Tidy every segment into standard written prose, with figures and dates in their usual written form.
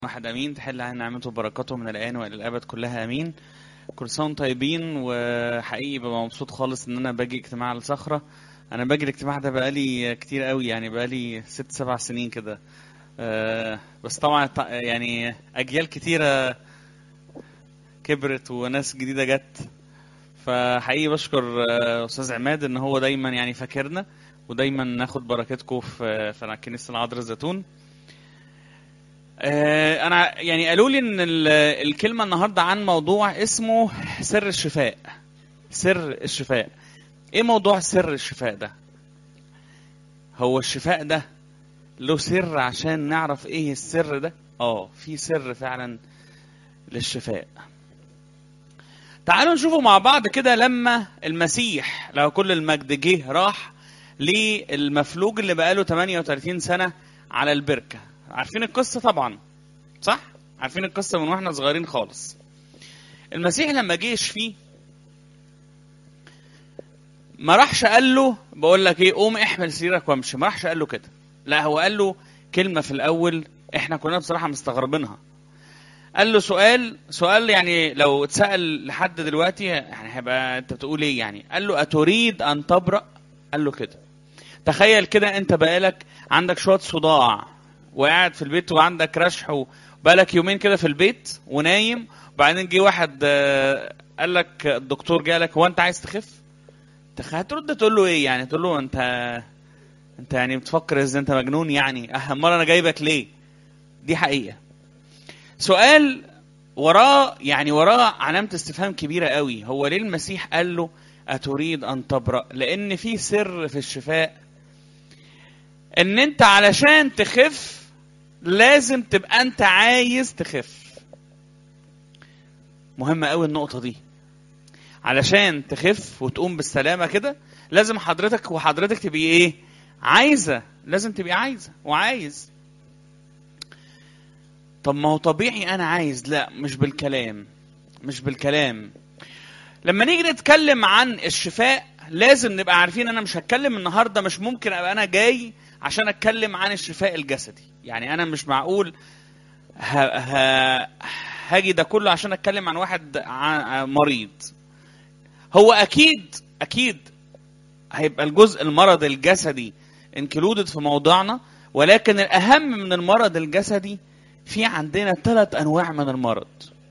واحد امين تحل علينا نعمته وبركاته من الان والى الابد كلها امين. كل سنه وانتم طيبين، وحقيقي ببقى مبسوط خالص ان انا باجي اجتماع الصخره. انا باجي الاجتماع ده بقالي كتير قوي، يعني بقالي 6-7 سنين كده. بس طبعا يعني اجيال كتيره كبرت وناس جديده جت. فحقيقي بشكر استاذ عماد ان هو دايما يعني فاكرنا، ودايما ناخد بركاتكم في كنيسه العذراء الزيتون. انا يعني قالوا لي ان الكلمه النهارده عن موضوع اسمه سر الشفاء. سر الشفاء. ايه موضوع سر الشفاء ده؟ هو الشفاء ده له سر عشان نعرف ايه السر ده؟ في سر فعلا للشفاء. تعالوا نشوفوا مع بعض كده. لما المسيح لو كل المجد جه راح للمفلوج اللي بقاله 38 سنه على البركه، عارفين القصه طبعا، صح؟ عارفين القصه من واحنا صغيرين خالص. المسيح لما جه يشفيه ما راحش قال له بقول لك ايه، قوم احمل سريرك وامشي. ما راحش قال له كده، لا هو قال له كلمه في الاول احنا كنا بصراحه مستغربينها. قال له سؤال يعني لو اتسال لحد دلوقتي يعني هيبقى انت بتقول ايه يعني. قال له اتريد ان تبرأ؟ قال له كده. تخيل كده انت بقالك عندك شويه صداع وقاعد في البيت وعندك رشح وبقالك يومين كده في البيت ونايم، وبعدين جه واحد قال لك الدكتور جالك هو انت عايز تخف؟ هترد تقول له ايه يعني؟ تقول له انت يعني بتفكر ازاي؟ انت مجنون يعني؟ امال انا جايبك ليه؟ دي حقيقه. سؤال وراه علامه استفهام كبيره قوي. هو ليه المسيح قال له اتريد ان تبرأ؟ لان في سر في الشفاء، ان انت علشان تخف لازم تبقى انت عايز تخف. مهمه قوي النقطه دي. علشان تخف وتقوم بالسلامه كده لازم حضرتك تبقي ايه؟ عايزه. لازم تبقي عايزه وعايز. طب ما هو طبيعي انا عايز. لا، مش بالكلام. لما نيجي نتكلم عن الشفاء لازم نبقى عارفين انا مش هتكلم النهارده، مش ممكن ابقى انا جاي عشان اتكلم عن الشفاء الجسدي. يعني انا مش معقول هاجي ده كله عشان اتكلم عن واحد مريض. هو اكيد هيبقى الجزء المرض الجسدي انكلودد في موضوعنا، ولكن الاهم من المرض الجسدي في عندنا 3 انواع من المرض.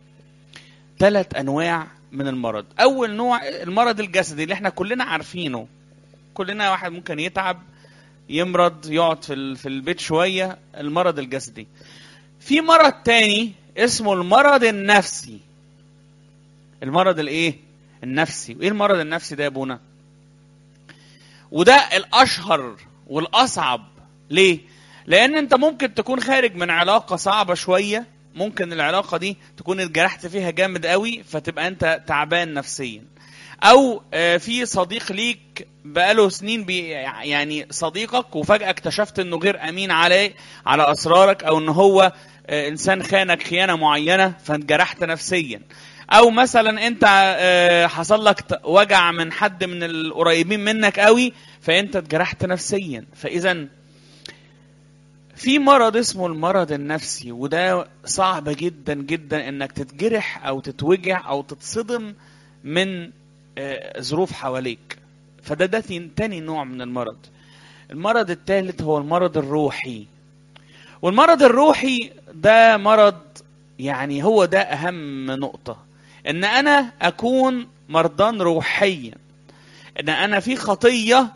3 انواع من المرض. اول نوع المرض الجسدي اللي احنا كلنا عارفينه. كلنا واحد ممكن يتعب، يمرض، يقعد في البيت شوية، المرض الجسدي. في مرض تاني اسمه المرض النفسي. المرض الايه؟ النفسي. وايه المرض النفسي ده يا ابونا؟ وده الاشهر والاصعب. ليه؟ لان انت ممكن تكون خارج من علاقة صعبة شوية، ممكن العلاقة دي تكون اتجرحت فيها جامد قوي فتبقى انت تعبان نفسيا. او في صديق ليك بقاله سنين يعني صديقك وفجأة اكتشفت انه غير امين على اسرارك، او ان هو انسان خانك خيانة معينة فانجرحت نفسيا. او مثلا انت حصل لك وجع من حد من القريبين منك قوي فانت اتجرحت نفسيا. فاذا في مرض اسمه المرض النفسي، وده صعب جدا جدا انك تتجرح او تتوجع او تتصدم من ظروف حواليك. فده تاني نوع من المرض. المرض الثالث هو المرض الروحي. والمرض الروحي ده مرض يعني هو ده اهم نقطة، ان انا اكون مرضان روحيا، ان انا في خطية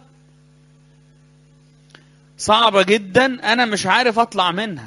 صعبة جدا انا مش عارف اطلع منها.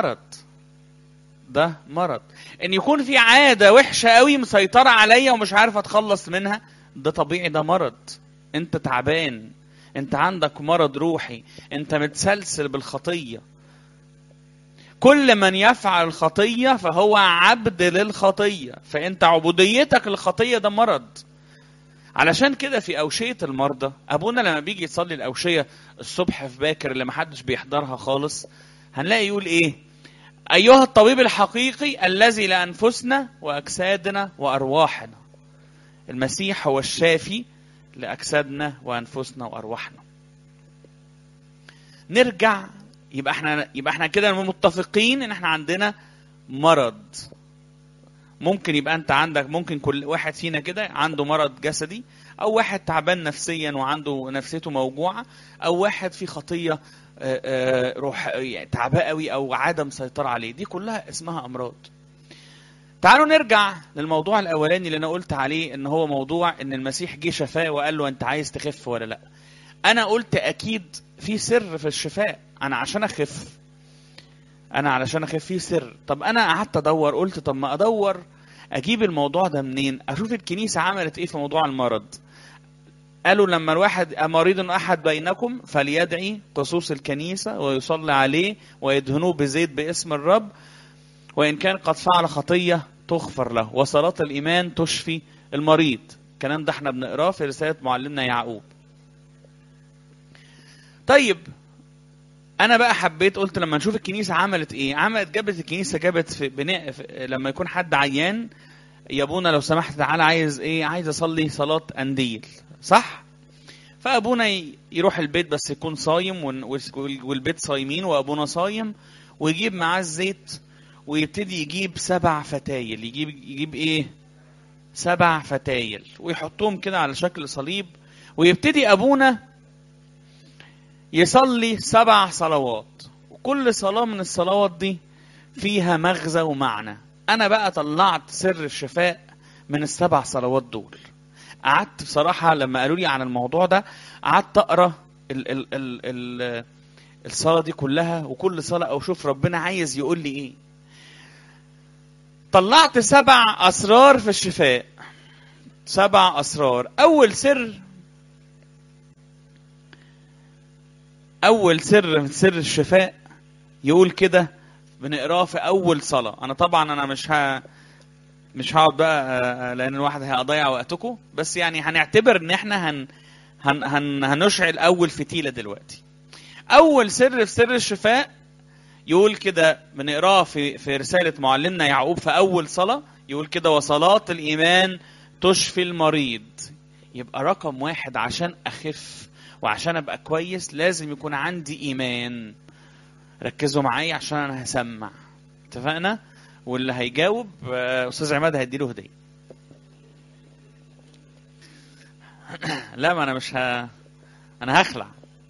ده مرض. ان يكون في عادة وحشة قوي مسيطرة عليا ومش عارف اتخلص منها، ده طبيعي، ده مرض. انت تعبان، انت عندك مرض روحي، انت متسلسل بالخطية. كل من يفعل الخطية فهو عبد للخطية، فانت عبوديتك للخطية ده مرض. علشان كده في أوشية المرضى أبونا لما بيجي يصلي الأوشية الصبح في باكر اللي محدش بيحضرها خالص، هنلاقي يقول إيه؟ أيها الطبيب الحقيقي الذي لأنفسنا وأجسادنا وأرواحنا. المسيح هو الشافي لأجسادنا وأنفسنا وأرواحنا. نرجع، يبقى احنا كده متفقين ان احنا عندنا مرض. ممكن يبقى انت عندك، ممكن كل واحد فينا كده عنده مرض جسدي، او واحد تعبان نفسيا وعنده نفسيته موجوعة، او واحد في خطية روح يعني تعبان قوي، او عادة مسيطرة عليه. دي كلها اسمها امراض. تعالوا نرجع للموضوع الاولاني اللي انا قلت عليه، ان هو موضوع ان المسيح جه شفاه وقال له انت عايز تخف ولا لا. انا قلت اكيد في سر في الشفاء. انا علشان اخف في سر. طب انا قعدت ادور، قلت طب ما ادور اجيب الموضوع ده منين، اشوف الكنيسة عملت ايه في موضوع المرض. قالوا لما الواحد مريض احد بينكم فليدعي قصوص الكنيسة ويصلي عليه ويدهنوه بزيت باسم الرب، وإن كان قد فعل خطية تغفر له، وصلاة الإيمان تشفي المريض. الكلام ده احنا بنقراه في رسالة معلمنا يعقوب. طيب أنا بقى حبيت، قلت لما نشوف الكنيسة عملت إيه. جابت الكنيسة، جابت في بناء لما يكون حد عيان، يا ابونا لو سمحت تعالى عايز إيه، عايز أصلي صلاة أنديل، صح؟ فأبونا يروح البيت بس يكون صايم، والبيت صايمين وأبونا صايم، ويجيب معاه الزيت ويبتدي يجيب 7 فتايل. يجيب ايه؟ 7 فتايل، ويحطهم كده على شكل صليب، ويبتدي ابونا يصلي 7 صلوات، وكل صلاة من الصلوات دي فيها مغزى ومعنى. انا بقى طلعت سر الشفاء من ال7 صلوات دول. قعدت بصراحة لما قالوا لي عن الموضوع ده، قعدت اقرا الصلاة دي كلها، وكل صلاة او شوف ربنا عايز يقول لي ايه. طلعت 7 أسرار في الشفاء. 7 أسرار. أول سر من سر الشفاء يقول كده، بنقراه في أول صلاة. أنا طبعا مش هقعد بقى لأن الواحد هيضيع وقتكم، بس يعني هنعتبر إن إحنا هنشعل أول فتيلة دلوقتي. أول سر في سر الشفاء يقول كده، بنقراه في رسالة معلمنا يعقوب في أول صلاة، يقول كده وصلاة الإيمان تشفي المريض. يبقى رقم 1 عشان أخف وعشان أبقى كويس لازم يكون عندي إيمان. ركزوا معايا عشان أنا هسمع، اتفقنا؟ واللي هيجاوب أستاذ عماد هيديله هدية. لا ما أنا أنا هخلع.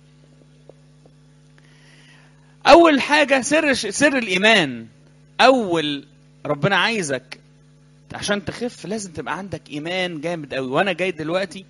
أول حاجة سر الإيمان. ربنا عايزك عشان تخف لازم تبقى عندك إيمان جامد قوي. وأنا جاي دلوقتي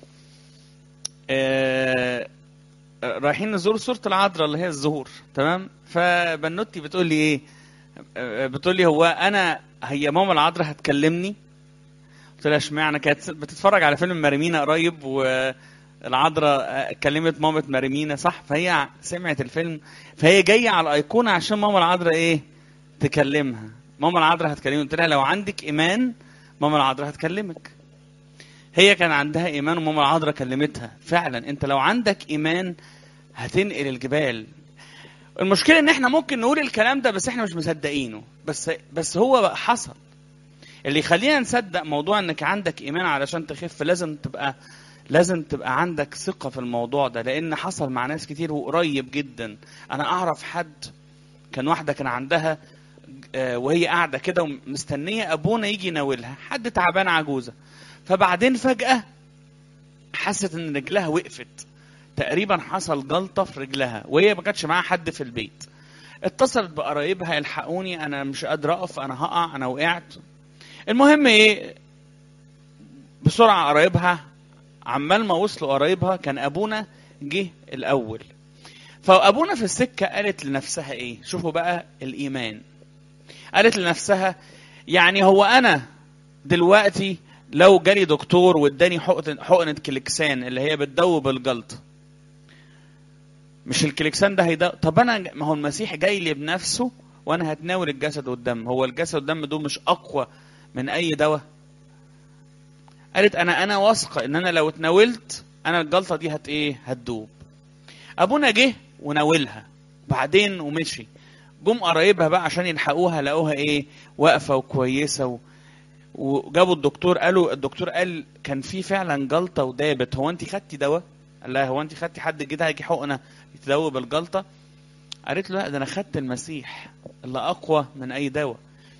رايحين نزور سورة العذراء اللي هي الزهور، تمام؟ فبنوتي بتقول لي إيه؟ بتقول لي هي ماما العذراء هتكلمني؟ قلت لها اشمعنى؟ كانت بتتفرج على فيلم مريمينا قريب، العذراء كلمت مامة مريمينا، صح؟ فهي سمعت الفيلم، فهي جايه على الايقونه عشان ماما العذراء ايه؟ تكلمها. ماما العذراء هتكلمني. قلت لها لو عندك ايمان ماما العذراء هتكلمك. هي كان عندها ايمان وماما العذراء كلمتها فعلا. انت لو عندك ايمان هتنقل الجبال. المشكله ان احنا ممكن نقول الكلام ده بس احنا مش مصدقينه، بس هو حصل. اللي يخلينا نصدق موضوع انك عندك ايمان علشان تخف لازم تبقى عندك ثقة في الموضوع ده، لأن حصل مع ناس كتير وقريب جدا. أنا أعرف حد، كان واحدة كان عندها وهي قاعدة كده ومستنية أبونا يجي يناولها، حد تعبان عجوزة، فبعدين فجأة حست إن رجلها وقفت، تقريبا حصل جلطة في رجلها، وهي ما كانتش معاها حد في البيت. اتصلت بقرايبها الحقوني أنا مش قادرة أقف، أنا هقع، أنا وقعت. المهم إيه، بسرعة قرايبها، عمال ما وصلوا قرايبها كان أبونا جه الأول. فأبونا في السكة قالت لنفسها إيه؟ شوفوا بقى الإيمان. قالت لنفسها يعني هو أنا دلوقتي لو جالي دكتور واداني حقنة كليكسان اللي هي بتدوب الجلطة، مش الكليكسان ده هيدوب؟ طب أنا ما هو المسيح جاي لي بنفسه وأنا هتناول الجسد والدم، هو الجسد والدم دول مش أقوى من أي دواء؟ قالت أنا واثقة إن أنا لو اتناولت أنا الجلطة دي هتدوب. أبونا جه وناولها بعدين ومشي. جم قرايبها بقى عشان يلحقوها، لقوها إيه؟ واقفة وكويسة وجابوا الدكتور. الدكتور قال كان في فعلا جلطة ودابت، هو أنت خدتي دواء؟ قال لها هو أنت خدتي حد كده هيجي حقنة تدوب الجلطة؟ قالت له لا، ده أنا خدت المسيح اللي أقوى من أي دواء.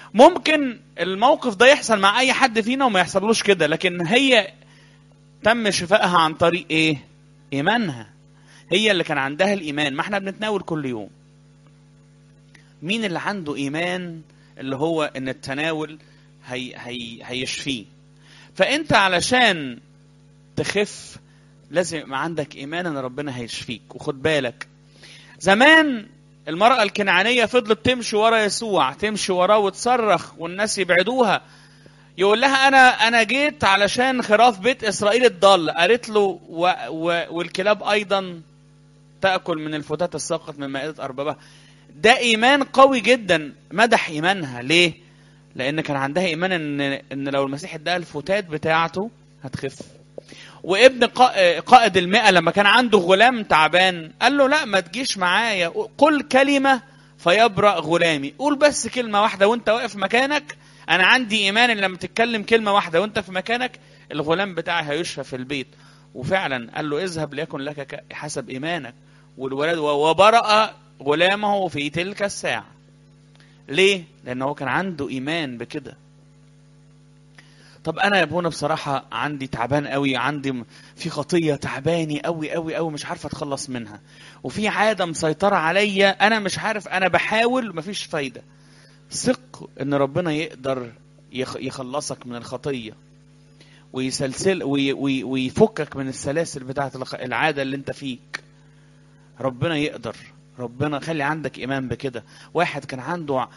ممكن الموقف ده يحصل مع اي حد فينا وما يحصلوش كده، لكن هي تم شفائها عن طريق ايه؟ ايمانها. هي اللي كان عندها الايمان. ما احنا بنتناول كل يوم. مين اللي عنده ايمان اللي هو ان التناول هيشفيه؟ فانت علشان تخف لازم يبقى عندك ايمان ان ربنا هيشفيك. وخد بالك، زمان المرأة الكنعانية فضلت تمشي ورا يسوع، تمشي وراه وتصرخ والناس يبعدوها. يقول لها انا جيت علشان خراف بيت اسرائيل الضال. قالت له والكلاب ايضا تاكل من الفتات الساقط من مائده اربابها. ده ايمان قوي جدا. مدح ايمانها ليه؟ لان كان عندها ايمان ان لو المسيح اداها الفتات بتاعته هتخف. وابن قائد المئة لما كان عنده غلام تعبان قال له لا ما تجيش معايا، قل كلمة فيبرأ غلامي. قول بس كلمة واحدة وانت واقف مكانك، انا عندي ايمان ان لما تتكلم كلمة واحدة وانت في مكانك الغلام بتاعي هيشفى في البيت. وفعلا قال له اذهب ليكن لك حسب ايمانك. والولد وبرأ غلامه في تلك الساعة. ليه؟ لانه كان عنده ايمان بكده. طب انا يا ابونا بصراحه عندي تعبان قوي، عندي في خطيه تعباني قوي قوي قوي مش عارف اتخلص منها، وفي عاده مسيطره عليا انا مش عارف، انا بحاول مفيش فايده. ثق ان ربنا يقدر يخلصك من الخطيه ويسلسل ويفكك من السلاسل بتاعه العاده اللي انت فيك. ربنا يقدر. ربنا خلي عندك ايمان بكده. واحد كان عنده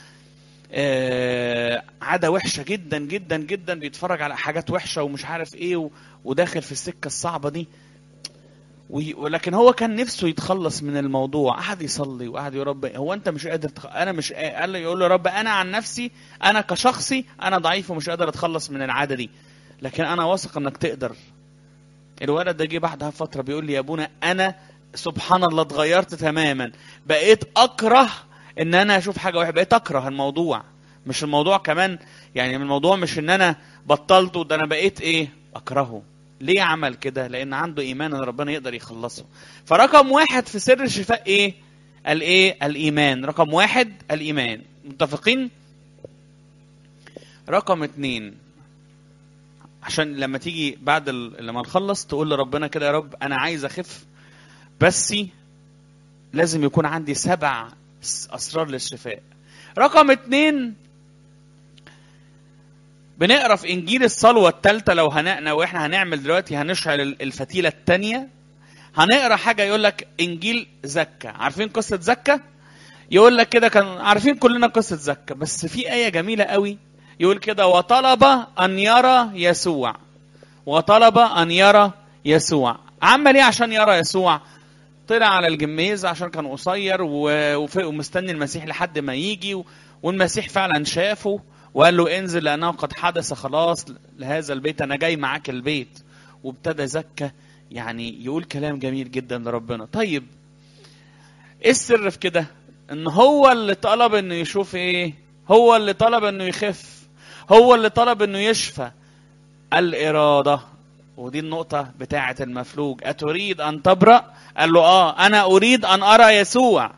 عادة وحشة جدا جدا جدا، بيتفرج على حاجات وحشة ومش عارف ايه وداخل في السكة الصعبة دي، ولكن هو كان نفسه يتخلص من الموضوع. قعد يصلي وقعد يا رب هو انت مش قادر انا مش قال له، يقول له رب انا عن نفسي انا كشخصي انا ضعيف ومش قادر اتخلص من العادة دي، لكن انا واثق انك تقدر. الولد ده جه بعدها فترة بيقول لي يا ابونا انا سبحان الله اتغيرت تماما، بقيت اكره ان انا اشوف حاجة وحشة، بقيت اكره الموضوع. مش الموضوع كمان يعني الموضوع مش ان انا بطلته، ده انا بقيت ايه؟ اكرهه. ليه عمل كده؟ لان عنده ايمان ان ربنا يقدر يخلصه. فرقم واحد في سر الشفاء ايه؟ الايمان. رقم واحد الايمان. متفقين؟ رقم 2 عشان لما تيجي بعد لما نخلص تقول لربنا كده يا رب انا عايز اخف، بس لازم يكون عندي 7 اسرار للشفاء. رقم 2 بنقرا في انجيل الصلوه الثالثه. لو واحنا هنعمل دلوقتي هنشعل الفتيله الثانيه، هنقرا حاجه يقول لك انجيل زكا. عارفين قصه زكا؟ يقول لك كده، كان عارفين كلنا قصه زكا، بس في ايه جميله قوي يقول كده وطلب ان يرى يسوع. وطلب ان يرى يسوع. عمل ايه عشان يرى يسوع؟ طلع على الجميز عشان كان قصير ومستني المسيح لحد ما يجي، والمسيح فعلا شافه وقال له انزل لأنه قد حدث خلاص لهذا البيت، أنا جاي معاك البيت. وابتدى زكا يعني يقول كلام جميل جدا لربنا. طيب ايه السر في كده؟ ان هو اللي طلب انه يشوف ايه؟ هو اللي طلب انه يخف، هو اللي طلب انه يشفى. الإرادة. ودي النقطة بتاعة المفلوج. أتريد أن تبرأ؟ قال له أنا أريد أن أرى يسوع.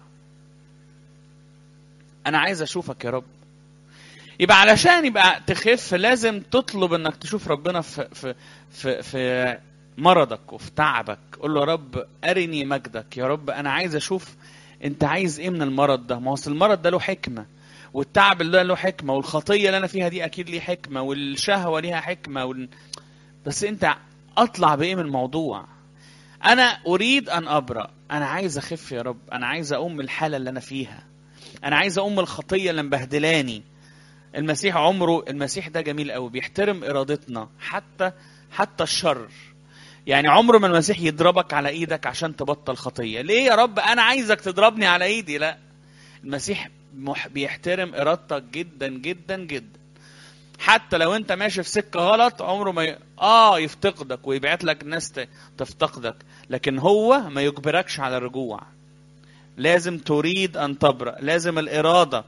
أنا عايز أشوفك يا رب. يبقى علشان يبقى تخف لازم تطلب انك تشوف ربنا في مرضك وفي تعبك. قول له يا رب ارني مجدك. يا رب انا عايز اشوف انت عايز ايه من المرض ده. ما هو المرض ده له حكمه، والتعب ده له حكمه، والخطيه اللي انا فيها دي اكيد ليه حكمه، والشهوه ليها حكمه بس انت اطلع بايه من الموضوع؟ انا اريد ان ابرأ. انا عايز اخف يا رب. انا عايز اقوم من الحاله اللي انا فيها. انا عايز اقوم من الخطيه اللي مبهدلاني. المسيح ده جميل قوي، بيحترم ارادتنا حتى الشر. يعني عمره ما المسيح يضربك على ايدك عشان تبطل خطيه. ليه يا رب انا عايزك تضربني على ايدي؟ لا، المسيح بيحترم ارادتك جدا جدا جدا. حتى لو انت ماشي في سكه غلط عمره ما يفتقدك ويبعت لك ناس تفتقدك، لكن هو ما يجبركش على الرجوع. لازم تريد ان تبرأ، لازم الاراده.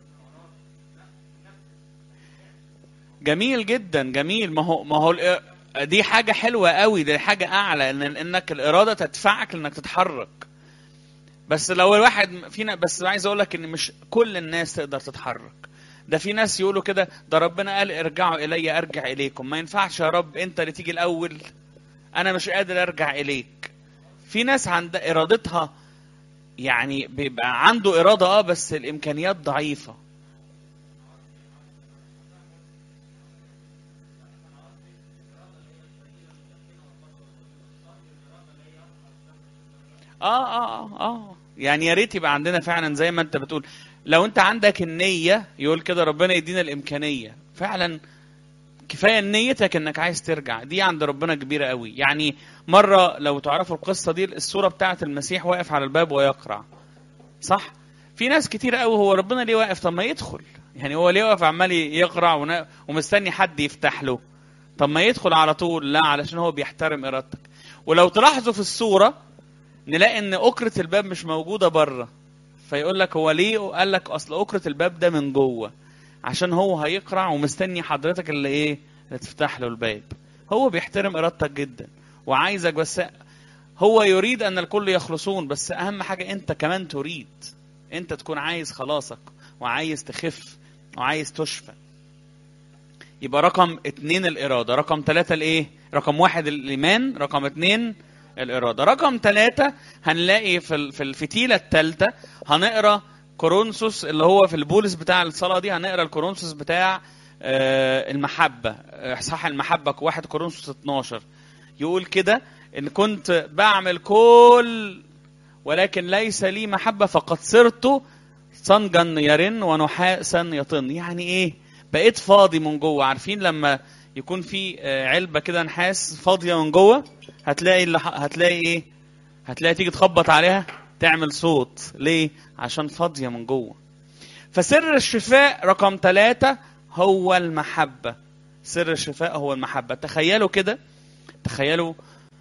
جميل جدا، جميل. ما هو دي حاجة حلوة قوي، دي حاجة اعلى، انك الارادة تدفعك انك تتحرك. بس لو الواحد فينا، بس عايز اقول لك ان مش كل الناس تقدر تتحرك. ده في ناس يقولوا كده، ده ربنا قال ارجعوا الي ارجع اليكم. ما ينفعش يا رب انت اللي تيجي الاول، انا مش قادر ارجع اليك. في ناس عند ارادتها يعني بيبقى عنده اراده بس الامكانيات ضعيفه. يعني يا ريت يبقى عندنا فعلا زي ما انت بتقول، لو انت عندك النيه، يقول كده ربنا يدينا الامكانيه فعلا. كفايه نيتك انك عايز ترجع، دي عند ربنا كبيره قوي. يعني مره لو تعرفوا القصه دي، الصوره بتاعه المسيح واقف على الباب ويقرع، صح؟ في ناس كتير قوي، هو ربنا ليه واقف؟ طب ما يدخل. يعني هو ليه واقف عمال يقرع ومستني حد يفتح له؟ طب ما يدخل على طول. لا، علشان هو بيحترم ارادتك. ولو تلاحظوا في الصوره نلاقي ان أكرة الباب مش موجودة بره. فيقول لك هو ليه؟ قال لك اصل أكرة الباب ده من جوه، عشان هو هيقرع ومستني حضرتك اللي ايه، اللي تفتح له الباب. هو بيحترم ارادتك جدا وعايزك، بس هو يريد ان الكل يخلصون، بس اهم حاجة انت كمان تريد، انت تكون عايز خلاصك وعايز تخف وعايز تشفى. يبقى رقم 2 الإرادة، رقم 3 الايه؟ رقم 1 الإيمان، رقم 2 الإرادة. رقم 3 هنلاقي في الفتيلة الثالثة هنقرأ كورنثوس، اللي هو في البولس بتاع الصلاة دي هنقرأ الكورنثوس بتاع المحبة، صح؟ المحبة 1 كورنثوس 12 يقول كده، إن كنت بعمل كل ولكن ليس لي محبة فقد صرت صنجا يرن ونحاسا يطن. يعني ايه؟ بقيت فاضي من جوه. عارفين لما يكون في علبة كده نحاس فاضية من جوه، هتلاقي ايه؟ هتلاقي تيجي تخبط عليها تعمل صوت. ليه؟ عشان فاضية من جوه. فسر الشفاء رقم 3 هو المحبة. سر الشفاء هو المحبة. تخيلوا كده، تخيلوا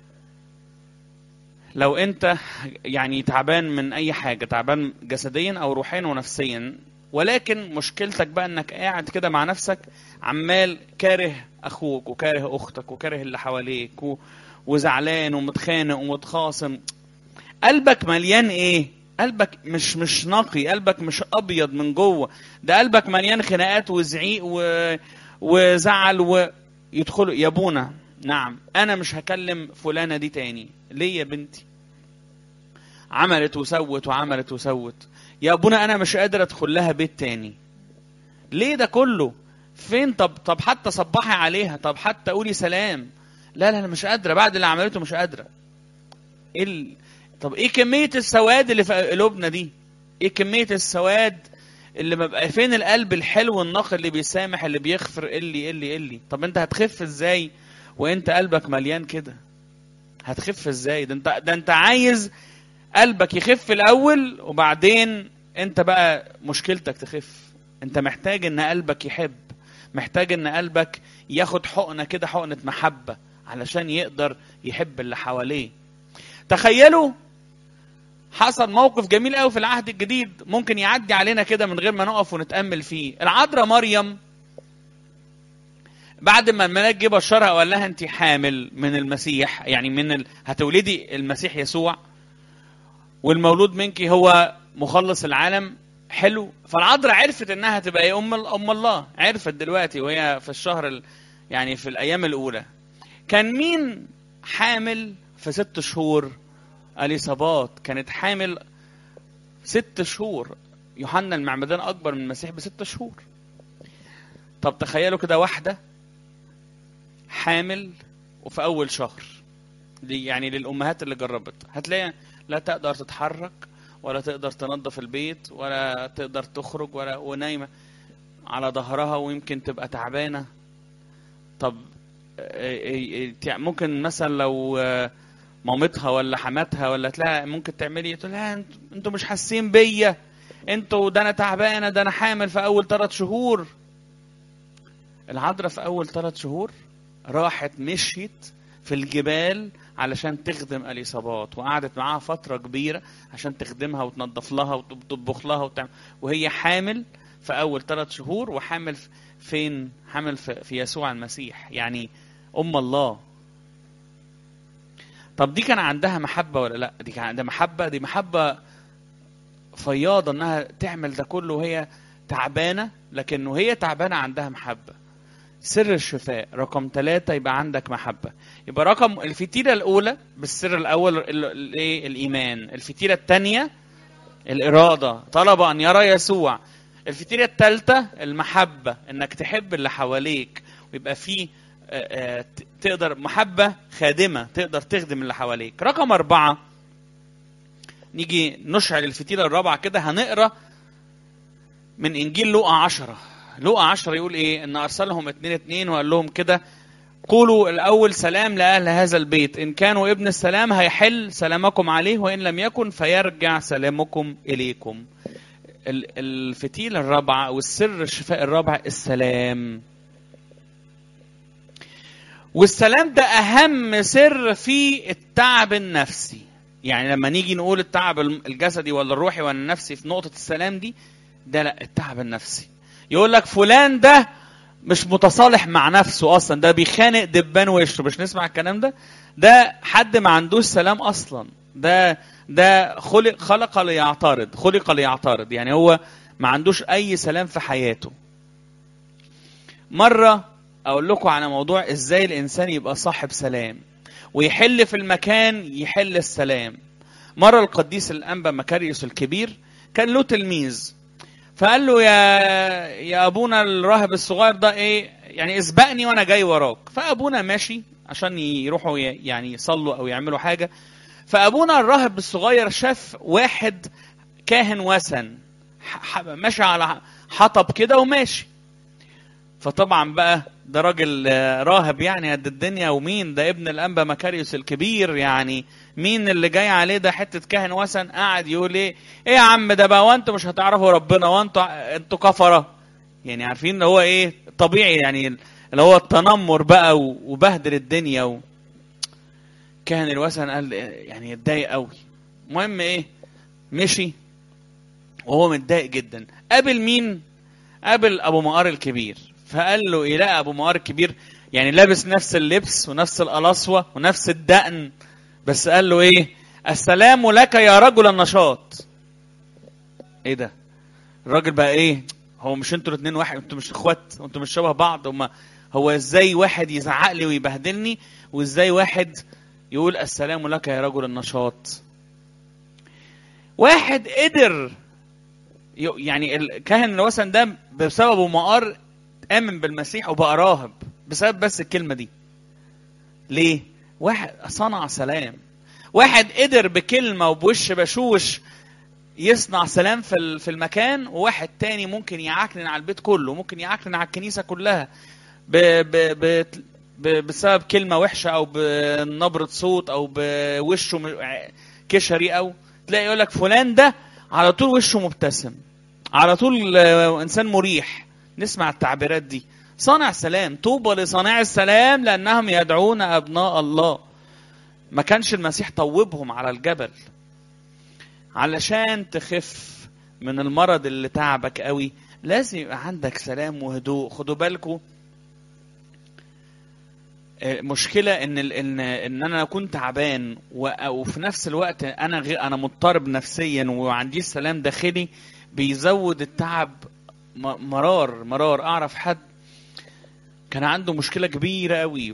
لو انت يعني تعبان من اي حاجة، تعبان جسديا او روحيا ونفسيا، ولكن مشكلتك بقى انك قاعد كده مع نفسك عمال كاره اخوك وكاره اختك وكاره اللي حواليك وزعلان ومتخانق ومتخاصم. قلبك مليان ايه؟ قلبك مش نقي، قلبك مش ابيض من جوه، ده قلبك مليان خناقات وزعيق وزعل ويدخلوا يا ابونا. نعم، انا مش هكلم فلانة دي تاني. ليه يا بنتي؟ عملت وسوت وعملت وسوت. يا ابونا انا مش قادر ادخل لها بيت تاني. ليه ده كله؟ فين؟ طب حتى صبحي عليها، طب حتى قولي سلام. لا انا مش قادره، بعد اللي عملته مش قادره. طب ايه كميه السواد اللي في قلوبنا دي؟ ايه كميه السواد اللي بقى؟ فين القلب الحلو النقي اللي بيسامح، اللي بيغفر؟ اللي طب انت هتخف ازاي وانت قلبك مليان كده؟ هتخف ازاي؟ ده انت عايز قلبك يخف الاول وبعدين انت بقى مشكلتك تخف. انت محتاج ان قلبك يحب، محتاج ان قلبك ياخد حقنة كده، حقنة محبة، علشان يقدر يحب اللي حواليه. تخيلوا حصل موقف جميل قوي في العهد الجديد، ممكن يعدي علينا كده من غير ما نقف ونتأمل فيه. العذراء مريم بعد ما الملاك جه بشرها وقال لها انت حامل من المسيح، يعني هتولدي المسيح يسوع، والمولود منك هو مخلص العالم. حلو. فالعذراء عرفت انها تبقى ايه؟ ام الله. عرفت دلوقتي وهي في الشهر يعني في الايام الاولى. كان مين حامل في 6 شهور؟ اليصابات كانت حامل 6 شهور. يوحنا المعمدان اكبر من المسيح ب6 شهور. طب تخيلوا كده، واحده حامل وفي اول شهر، دي يعني للامهات اللي جربت هتلاقي لا تقدر تتحرك ولا تقدر تنظف البيت ولا تقدر تخرج ونايمه على ظهرها ويمكن تبقى تعبانه. طب ممكن مثلا لو مامتها ولا حماتها ولا تلاقي ممكن تعملي، تقول لها انتوا مش حاسين بيا، انتوا ده انا تعبانه، ده انا حامل في اول 3 شهور. العذراء في اول 3 شهور راحت مشيت في الجبال علشان تخدم اليصابات، وقعدت معاها فترة كبيرة عشان تخدمها وتنظف لها وتطبخ لها وهي حامل في أول 3 شهور. وحامل فين؟ حامل في يسوع المسيح. يعني الله. طب دي كان عندها محبة ولا لا؟ دي كان عندها محبة، دي محبة فياضة انها تعمل ده كله وهي تعبانة، لكن وهي تعبانة عندها محبة. سر الشفاء رقم 3 يبقى عندك محبة. يبقى رقم الفتيلة الأولى بالسر الأول الإيمان، الفتيلة الثانية الإرادة، طلب أن يرى يسوع. الفتيلة الثالثة المحبة، إنك تحب اللي حواليك ويبقى فيه تقدر محبة خادمة، تقدر تخدم اللي حواليك. رقم 4 نيجي نشعل الفتيلة الرابعة كده، هنقرأ من إنجيل لوقا 10. لوقا 10 يقول إيه؟ إن أرسلهم 2 وقال لهم كده: قولوا الأول سلام لأهل هذا البيت، إن كانوا ابن السلام هيحل سلامكم عليه، وإن لم يكن فيرجع سلامكم إليكم. الفتيلة الرابعة والسر الشفاء الرابع السلام. والسلام ده أهم سر في التعب النفسي. يعني لما نيجي نقول التعب الجسدي ولا الروحي ولا النفسي في نقطة السلام دي، ده لا، التعب النفسي. يقول لك فلان ده مش متصالح مع نفسه أصلا، ده بيخانق دبان وشه، مش نسمع الكلام ده؟ ده حد ما عندوش سلام أصلا، ده خلق ليعترض، يعني هو ما عندوش أي سلام في حياته. مرة أقول لكم على موضوع إزاي الإنسان يبقى صاحب سلام ويحل في المكان، يحل السلام. مرة القديس الأنبا مكاريوس الكبير كان له تلميذ، فقال له يا أبونا الراهب الصغير ده إيه يعني، اسبقني وأنا جاي وراك. فأبونا ماشي عشان يروحوا يعني يصلوا أو يعملوا حاجة. فأبونا الراهب الصغير شاف واحد كاهن وثن ماشي على حطب كده وماشي. فطبعا بقى ده راجل راهب يعني قد الدنيا، ومين ده؟ ابن الأنبا مكاريوس الكبير، يعني مين اللي جاي عليه ده؟ حتة كاهن وثن. قاعد يقول ايه يا عم ده بقى، وانتوا مش هتعرفوا ربنا، وانتوا كفرة. يعني عارفين اللي هو ايه طبيعي، يعني اللي هو التنمر بقى وبهدل الدنيا. كاهن الوثن قال يعني اتضايق قوي. المهم ايه، مشي وهو متضايق جدا. قابل مين؟ قابل ابو مقار الكبير. فقال له ايه، لا ابو مقار الكبير يعني لابس نفس اللبس ونفس القلاصوه ونفس الدقن، بس قال له ايه؟ السلام لك يا رجل النشاط. ايه ده؟ الراجل بقى ايه، هو مش انتوا الاثنين واحد؟ انتوا مش اخوات؟ انتوا مش شبه بعض؟ هو ازاي واحد يزعق لي ويبهدلني، وازاي واحد يقول السلام لك يا رجل النشاط؟ واحد قدر يعني الكاهن الوثن ده بسبب ابو مقار آمن بالمسيح وبقى راهب بسبب بس الكلمة دي. ليه؟ واحد صنع سلام. واحد قدر بكلمة وبوش بشوش يصنع سلام في المكان، وواحد تاني ممكن يعكنن على البيت كله، ممكن يعكنن على الكنيسة كلها بسبب كلمة وحشة أو بنبرة صوت أو بوشه كشري، أو تلاقي يقولك فلان ده على طول وشه مبتسم، على طول إنسان مريح. نسمع التعبيرات دي، صانع سلام. طوبى لصانع السلام لأنهم يدعون أبناء الله. ما كانش المسيح طوبهم على الجبل علشان تخف من المرض اللي تعبك قوي؟ لازم يبقى عندك سلام وهدوء. خدوا بالكم، مشكلة ان انا كنت تعبان وفي نفس الوقت انا مضطرب نفسيا وعندي سلام داخلي، بيزود التعب مرار. اعرف حد كان عنده مشكلة كبيرة قوي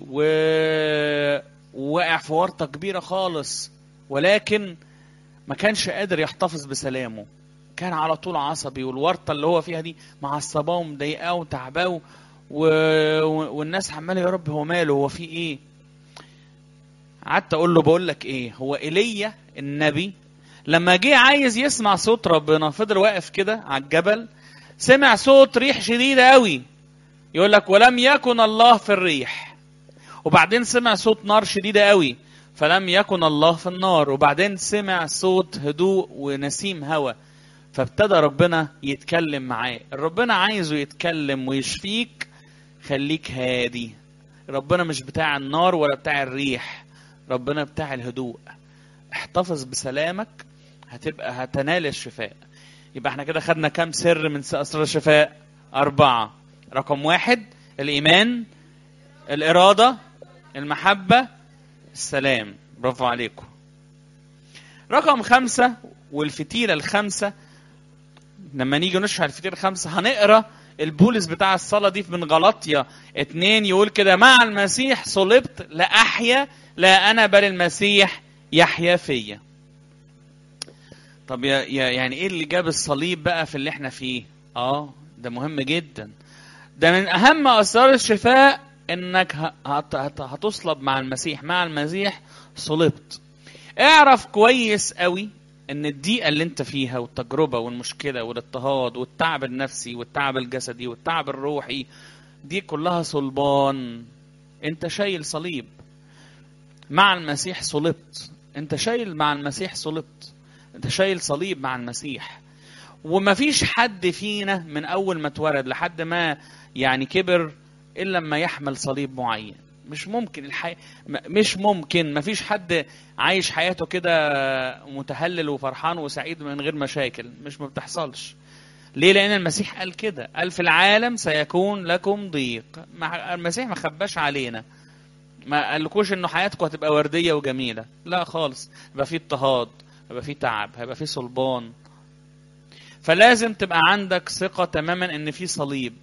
ووقع في ورطة كبيرة خالص، ولكن ما كانش قادر يحتفظ بسلامه، كان على طول عصبي، والورطة اللي هو فيها دي معصباه ومضايقاه وتعباه، والناس عماله يا رب هو ماله، هو في ايه؟ قعدت اقول له بقول لك ايه، هو ايليا النبي لما جه عايز يسمع صوت ربنا فضل واقف كده على الجبل، سمع صوت ريح شديدة قوي، يقول لك ولم يكن الله في الريح. وبعدين سمع صوت نار شديدة قوي، فلم يكن الله في النار. وبعدين سمع صوت هدوء ونسيم هوا، فابتدى ربنا يتكلم معاه. ربنا عايزه يتكلم ويشفيك، خليك هادي. ربنا مش بتاع النار ولا بتاع الريح، ربنا بتاع الهدوء. احتفظ بسلامك هتنال الشفاء. يبقى احنا كده خدنا كام سر من أسرار الشفاء؟ 4. رقم 1 الإيمان، الإرادة، المحبة، السلام. برافو عليكم. رقم 5 والفتيلة ال5. لما نيجي نشرح الفتيلة ال5 هنقرأ البولس بتاع الصلاة دي من غلطية 2 يقول كده: مع المسيح صلبت، لا أحيا لا أنا بل المسيح يحيا فيا. طب يعني ايه اللي جاب الصليب بقى في اللي احنا فيه؟ ده مهم جدا. ده من اهم اسرار الشفاء، انك هتصلب مع المسيح. مع المسيح صلبت. اعرف كويس قوي ان الضيقه اللي انت فيها والتجربه والمشكله والاضطهاد والتعب النفسي والتعب الجسدي والتعب الروحي دي كلها صلبان. انت شايل صليب. مع المسيح صلبت. انت شايل مع المسيح صلبت. انت شايل صليب مع المسيح. ومفيش حد فينا من اول ما اتولد لحد ما يعني كبر الا لما يحمل صليب معين. مش ممكن مش ممكن. مفيش حد عايش حياته كده متهلل وفرحان وسعيد من غير مشاكل. مش ما بتحصلش. ليه؟ لان المسيح قال كده، قال في العالم سيكون لكم ضيق. المسيح ما خباش علينا، ما قالكوش انه حياتكم هتبقى ورديه وجميله. لا خالص. يبقى في اضطهاد، هيبقى في تعب، هيبقى في صلبان. فلازم تبقى عندك ثقة تماما ان في صليب.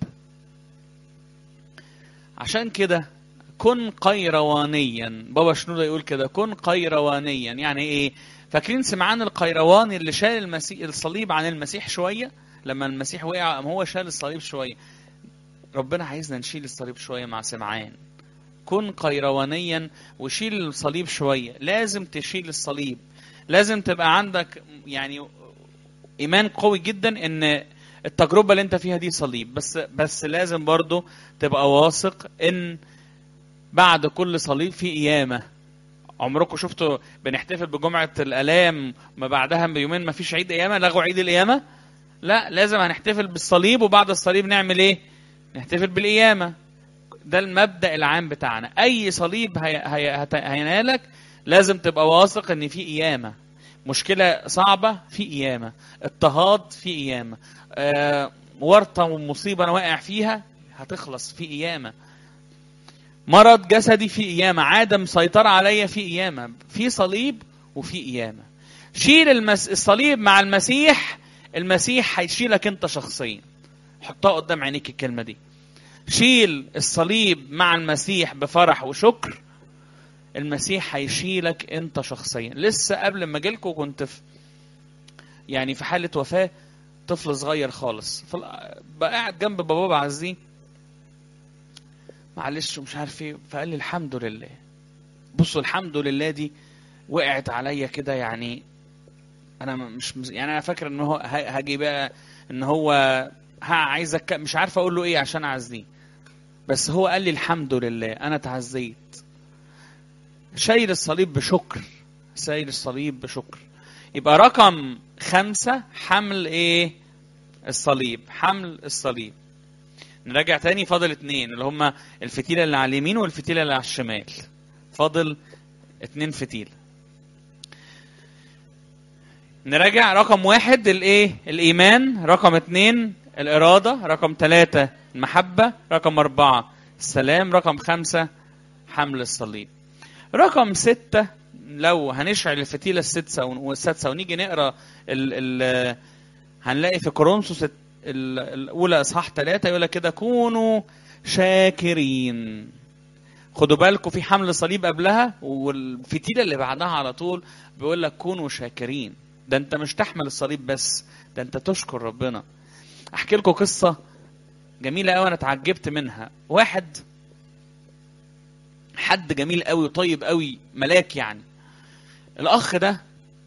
عشان كده كن قيروانيا. بابا شنودة يقول كده: كن قيروانيا. يعني ايه؟ فاكرين سمعان القيرواني اللي شال الصليب عن المسيح شوية؟ لما المسيح وقع هو شال الصليب شوية. ربنا عايزنا نشيل الصليب شوية مع سمعان. كن قيروانيا وشيل الصليب شوية. لازم تشيل الصليب. لازم تبقى عندك يعني إيمان قوي جدا إن التجربة اللي أنت فيها دي صليب. بس لازم برضو تبقى واثق إن بعد كل صليب في قيامة. عمركم شفتوا بنحتفل بجمعة الآلام ما بعدها بيومين ما فيش عيد قيامة؟ لغوا عيد القيامة؟ لا، لازم هنحتفل بالصليب، وبعد الصليب نعمل إيه؟ نحتفل بالقيامة. ده المبدأ العام بتاعنا. أي صليب هينالك لازم تبقى واثق إن في قيامة. مشكلة صعبة في قيامة، اضطهاد في قيامة، ورطة ومصيبة أنا واقع فيها هتخلص في قيامة، مرض جسدي في قيامة، عادة مسيطرة عليا في قيامة. في صليب وفي قيامة. شيل الصليب مع المسيح. المسيح هيشيلك انت شخصيا. حطها قدام عينيك الكلمة دي. شيل الصليب مع المسيح بفرح وشكر. المسيح هيشيلك انت شخصيا. لسه قبل ما اجيلكوا كنت في حالة وفاة طفل صغير خالص. بقى قاعد جنب بابا بعزيه، معلش ومش عارف ايه، فقال لي الحمد لله. بصوا الحمد لله دي وقعت عليا كده. يعني انا انا فاكر ان هو هاجي بقى ان هو عايزك، مش عارف اقول له ايه عشان اعزيه. بس هو قال لي الحمد لله انا اتعزيت. شايل الصليب بشكر. شايل الصليب بشكر. يبقى رقم 5 حمل ايه؟ الصليب. حمل الصليب. نراجع تاني. فاضل 2 اللي هما الفتيلة اللي على اليمين والفتيلة اللي على الشمال. فاضل 2 فتيلة. نراجع. رقم 1 الايه؟ الإيمان. رقم 2 الإرادة. رقم 3 المحبة. رقم 4 السلام. رقم 5 حمل الصليب. رقم 6 لو هنشعل الفتيلة السادسة ونيجي نقرأ هنلاقي في كورنثوس الأولى إصحاح 3 يقول لك كده: كونوا شاكرين. خدوا بالكم في حمل الصليب قبلها، والفتيلة اللي بعدها على طول بيقول لك كونوا شاكرين. ده أنت مش تحمل الصليب بس، ده أنت تشكر ربنا. أحكي لكم قصة جميلة أوي أنا اتعجبت منها. حد جميل قوي وطيب قوي، ملاك يعني. الأخ ده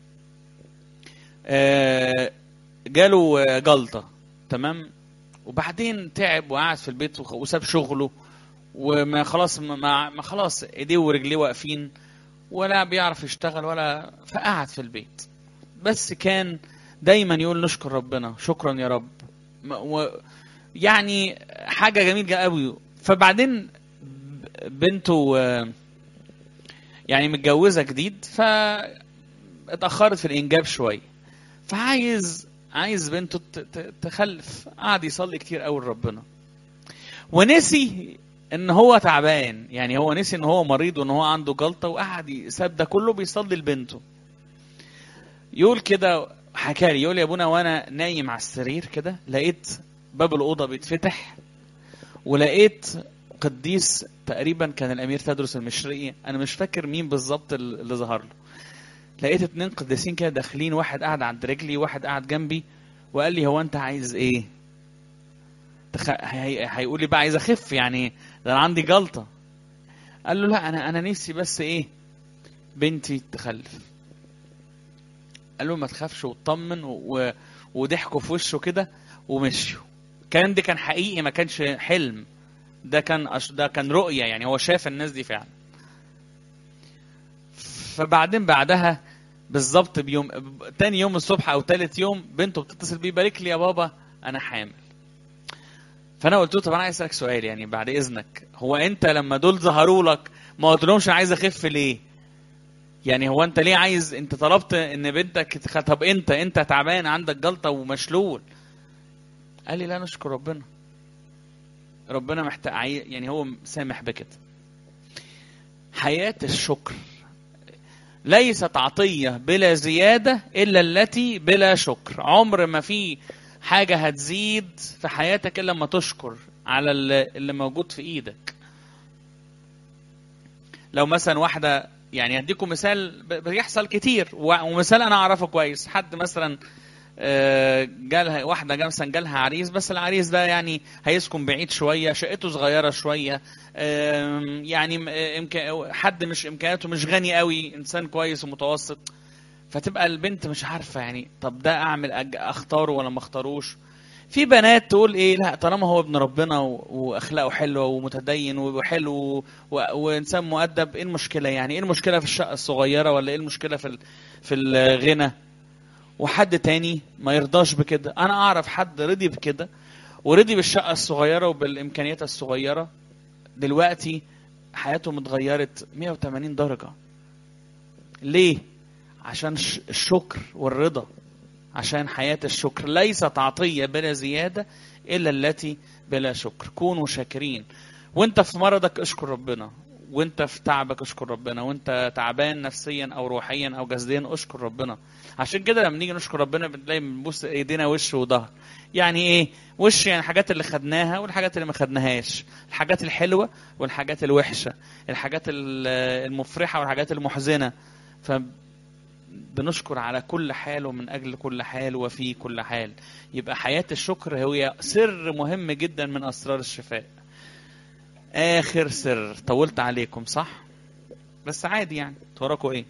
جاله جلطة، تمام، وبعدين تعب وقعد في البيت وساب شغله، وما خلاص ما خلاص ايديه ورجليه واقفين، ولا بيعرف يشتغل ولا، فقعد في البيت. بس كان دايما يقول نشكر ربنا، شكرا يا رب، يعني حاجة جميلة قوي. فبعدين بنته يعني متجوزة جديد، فاتأخرت في الإنجاب شوية، فعايز بنته تخلف. قعد يصلي كتير قوي لربنا، ونسي ان هو تعبان، يعني هو نسي ان هو مريض وان هو عنده جلطة، وقعد يساب ده كله بيصلي لبنته. يقول كده، حكالي يقول يا ابونا وانا نايم على السرير كده لقيت باب الأوضة بيتفتح، ولقيت قديس تقريبا كان الأمير تدرس المشرقي، أنا مش فاكر مين بالظبط اللي ظهر له. لقيت 2 قديسين كده داخلين، واحد قاعد عند رجلي وواحد قاعد جنبي، وقال لي هو أنت عايز إيه؟ هيقول لي بقى عايز أخف يعني، ده أنا عندي جلطة. قال له لا أنا نفسي بس إيه، بنتي تخلف. قال له ما تخافش واطمن، وضحكوا في وشه كده ومشوا. الكلام ده كان حقيقي، ما كانش حلم، ده كان رؤية، يعني هو شاف الناس دي فعلا. فبعدين بعدها بالظبط بيوم، تاني يوم الصبح او تالت يوم، بنته بتتصل بيه بارك لي يا بابا انا حامل. فانا قلت له طب انا عايز اسالك سؤال يعني بعد اذنك، هو انت لما دول ظهروا لك ما قلتلهمش انا عايز اخف ليه؟ يعني هو انت ليه عايز، انت طلبت ان بنتك طب انت تعبان عندك جلطة ومشلول. قال لي لا نشكر ربنا، ربنا محتاج يعني هو سامح بكده. حياة الشكر ليست عطية بلا زيادة إلا التي بلا شكر. عمر ما في حاجة هتزيد في حياتك إلا لما تشكر على اللي موجود في إيدك. لو مثلا واحدة، يعني هديكم مثال بيحصل كتير، ومثال أنا أعرفه كويس. حد مثلا جالها واحدة مثلا جالها عريس، بس العريس ده يعني هيسكن بعيد شوية، شقته صغيرة شوية، يعني حد مش إمكانياته مش غني قوي، إنسان كويس ومتوسط. فتبقى البنت مش عارفة يعني طب ده أعمل أختاره ولا ما اختاروش. في بنات تقول إيه لا طالما هو ابن ربنا وأخلاقه حلوة ومتدين وحلو وإنسان مؤدب، إيه المشكلة يعني؟ إيه المشكلة في الشقة الصغيرة، ولا إيه المشكلة في الغنى؟ وحد تاني ما يرضاش بكده. انا اعرف حد رضي بكده ورضي بالشقة الصغيرة وبالامكانيات الصغيرة، دلوقتي حياته متغيرت 180 درجة. ليه؟ عشان الشكر والرضا. عشان حياة الشكر ليست عطية بلا زيادة إلا التي بلا شكر. كونوا شاكرين. وانت في مرضك اشكر ربنا، وانت في تعبك اشكر ربنا، وانت تعبان نفسيا او روحيا او جسديا اشكر ربنا. عشان كده لما نيجي نشكر ربنا بنلاقي بنبص ايدينا وش وظهر. يعني ايه وش؟ يعني الحاجات اللي خدناها والحاجات اللي ما خدناهاش، الحاجات الحلوة والحاجات الوحشة، الحاجات المفرحة والحاجات المحزنة. بنشكر على كل حال ومن أجل كل حال وفي كل حال. يبقى حياة الشكر هي سر مهم جدا من أسرار الشفاء. آخر سر، طولت عليكم صح؟ بس عادي يعني توراكوا إيه.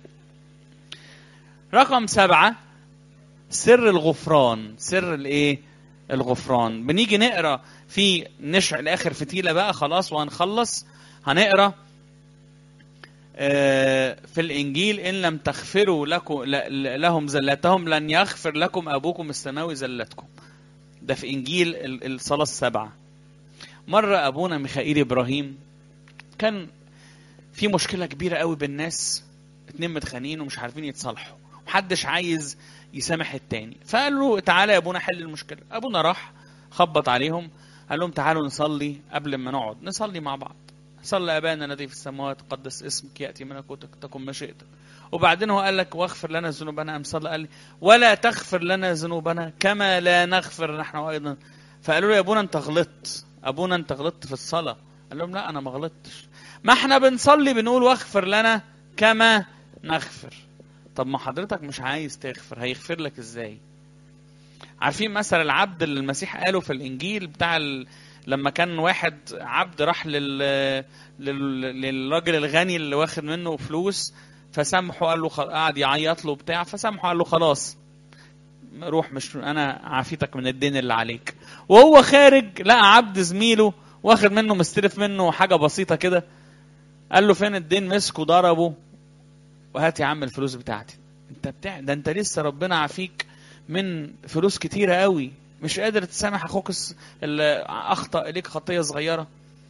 رقم 7، سر الغفران. سر الإيه؟ الغفران. بنيجي نقرأ في نشعل آخر فتيلة بقى خلاص وهنخلص. هنقرأ في الإنجيل إن لم تغفروا لهم زلتهم لن يغفر لكم أبوكم السماوي زلتكم. ده في إنجيل الصلاة 7. مرة أبونا ميخائيل إبراهيم كان في مشكلة كبيرة قوي بالناس، 2 متخانقين ومش عارفين يتصالحوا، محدش عايز يسامح التاني. فقال له تعالى يا أبونا حل المشكلة. أبونا راح خبط عليهم قال لهم تعالوا نصلي قبل ما نقعد، نصلي مع بعض. صلى أبانا الذي في السماوات قدس اسمك يأتي ملكوتك تكن مشيئتك. وبعدين هو قال لك واغفر لنا ذنوبنا. أم صلى قال لي ولا تغفر لنا ذنوبنا كما لا نغفر نحن أيضا. فقالوا له يا أبونا أنت غلطت، أبونا أنت غلطت في الصلاة. قال لهم لا أنا ما غلطتش، ما احنا بنصلي بنقول واغفر لنا كما نغفر. طب ما حضرتك مش عايز تغفر، هيغفر لك ازاي؟ عارفين مثل العبد اللي المسيح قاله في الإنجيل بتاع لما كان واحد عبد راح للراجل الغني اللي واخد منه فلوس، فسامحه قال له قعد يعيط له بتاع، فسامحه قال له خلاص روح، مش انا عافيتك من الدين اللي عليك. وهو خارج لقى عبد زميله واخد منه مستلف منه حاجة بسيطة كده، قال له فين الدين؟ مسكه ضربه وهات يا عم الفلوس بتاعتي. ده انت لسه ربنا عافيك من فلوس كتيرة قوي، مش قادر تسامح اخوك اللي اخطأ اليك خطية صغيرة.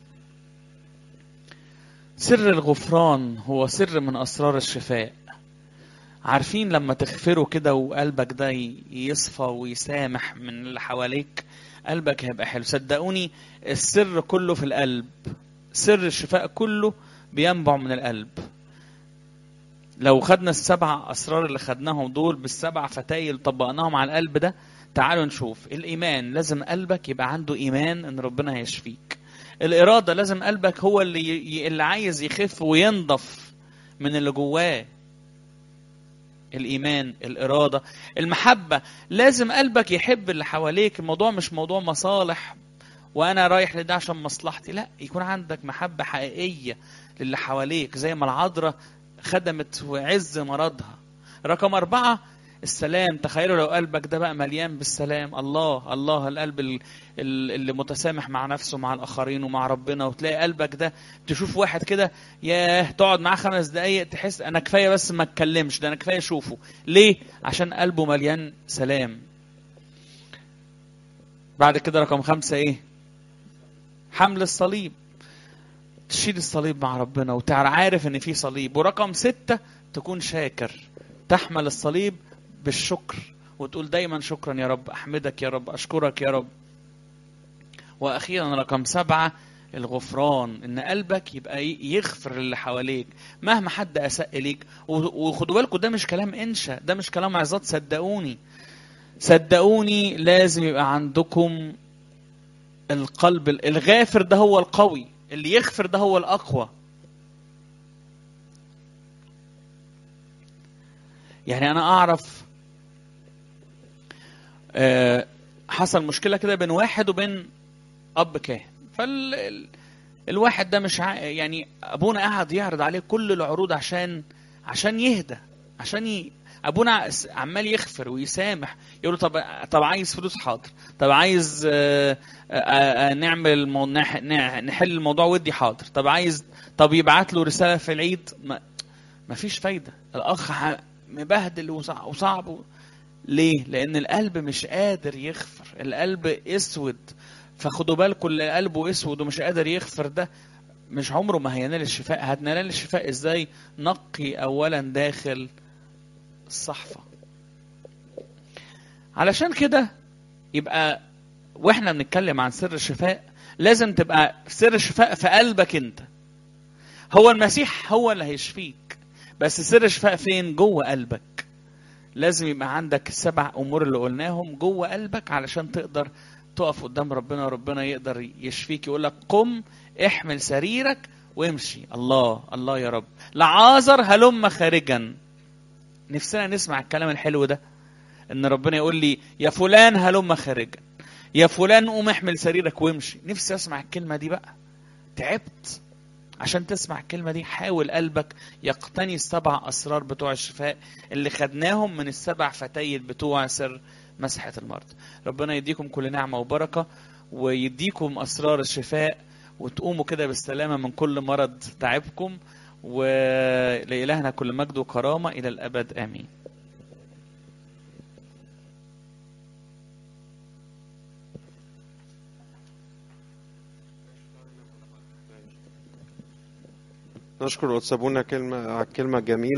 سر الغفران هو سر من اسرار الشفاء. عارفين لما تغفره كده وقلبك ده يصفى ويسامح من اللي حواليك، قلبك هيبقى حلو. صدقوني السر كله في القلب، سر الشفاء كله بينبع من القلب. لو خدنا السبع أسرار اللي خدناهم دول بالسبع فتايل طبقناهم على القلب ده، تعالوا نشوف. الإيمان، لازم قلبك يبقى عنده إيمان إن ربنا هيشفيك. الإرادة، لازم قلبك هو اللي عايز يخف وينضف من اللي جواه. الإيمان، الإرادة، المحبة، لازم قلبك يحب اللي حواليك. الموضوع مش موضوع مصالح وأنا رايح لده عشان مصلحتي، لا، يكون عندك محبة حقيقية للي حواليك زي ما العذراء خدمت في عز مرضها. رقم 4، السلام. تخيلوا لو قلبك ده بقى مليان بالسلام. الله القلب اللي متسامح مع نفسه مع الآخرين ومع ربنا. وتلاقي قلبك ده، تشوف واحد كده ياه تقعد معاه 5 دقايق تحس أنا كفاية بس ما اتكلمش، ده أنا كفاية أشوفه. ليه؟ عشان قلبه مليان سلام. بعد كده رقم 5 إيه؟ حمل الصليب. تشيل الصليب مع ربنا وتعرف ان في صليب. ورقم 6، تكون شاكر، تحمل الصليب بالشكر وتقول دايما شكرا يا رب، احمدك يا رب، اشكرك يا رب. واخيرا رقم 7، الغفران، ان قلبك يبقى يغفر اللي حواليك مهما حد اساء ليك. وخدوا بالكم ده مش كلام انشا، ده مش كلام عظات، صدقوني لازم يبقى عندكم القلب الغافر. ده هو القوي، اللي يغفر ده هو الأقوى. يعني أنا أعرف حصل مشكلة كده بين واحد وبين أب كاهن. فالواحد ده مش يعني أبونا قاعد يعرض عليه كل العروض عشان يهدى، أبونا عمال يغفر ويسامح. يقول له طب عايز فلوس، حاضر. طب عايز نعمل نحل الموضوع ودي، حاضر. طب يبعت له رسالة في العيد، ما فيش فايدة. الأخ مبهدل وصعب. ليه؟ لأن القلب مش قادر يغفر، القلب اسود. فخدوا بالكم، اللي قلبه اسود ومش قادر يغفر ده مش عمره ما هينال الشفاء. هتنال الشفاء ازاي؟ نقي اولا داخل الصحفة. علشان كده يبقى واحنا بنتكلم عن سر الشفاء، لازم تبقى سر الشفاء في قلبك انت. هو المسيح هو اللي هيشفيك، بس سر الشفاء فين؟ جوه قلبك. لازم يبقى عندك 7 أمور اللي قلناهم جوه قلبك علشان تقدر تقف قدام ربنا وربنا يقدر يشفيك. يقول لك قم احمل سريرك وامشي. الله يا رب. لعازر هلم خارجا. نفسنا نسمع الكلام الحلو ده، ان ربنا يقول لي يا فلان هلم خارجا، يا فلان قوم احمل سريرك وامشي. نفسي اسمع الكلمة دي بقى. تعبت عشان تسمع الكلمة دي. حاول قلبك يقتني 7 أسرار بتوع الشفاء اللي خدناهم من 7 فتايل بتوع سر مسحة المرض. ربنا يديكم كل نعمة وبركة، ويديكم أسرار الشفاء، وتقوموا كده بالسلامة من كل مرض تعبكم. ولإلهنا كل مجد وكرامة إلى الأبد، آمين. نشكر قدس أبونا على الكلمة الجميلة.